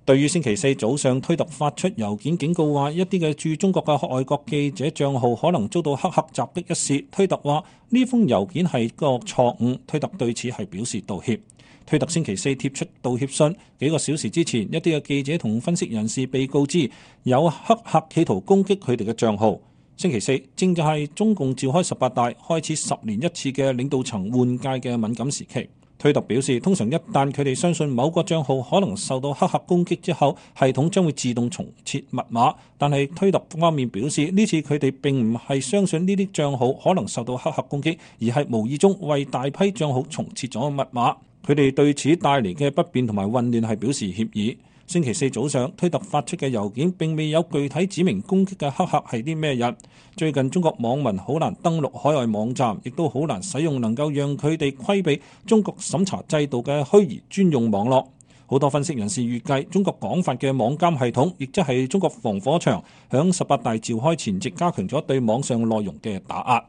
對於星期四早上推特發出郵件警告話一啲嘅駐中國嘅外國記者帳號可能遭到黑客襲擊一事，推特話呢封郵件係個錯誤，推特對此係表示道歉。推特星期四貼出道歉信，幾個小時之前，一啲嘅記者同分析人士被告知有黑客企圖攻擊佢哋嘅帳號。星期四正係中共召開18大開始10年一次嘅領導層換屆嘅敏感時期。推特表示，通常一旦佢哋相信某個帳號可能受到黑客攻擊之後，系統將會自動重設密碼。但係推特方面表示，呢次佢哋並唔係相信呢啲帳號可能受到黑客攻擊，而係無意中為大批帳號重設咗密碼。佢哋對此帶嚟嘅不便同埋混亂係表示歉意。星期四早上，推特發出嘅郵件並未有具體指明攻擊嘅黑客係啲咩人。最近中國網民好難登錄海外網站，亦都好難使用能夠讓佢哋規避中國審查制度嘅虛擬專用網絡。好多分析人士預計，中國廣泛嘅網監系統，亦即係中國防火牆，響18大召開前夕加強咗對網上內容嘅打壓。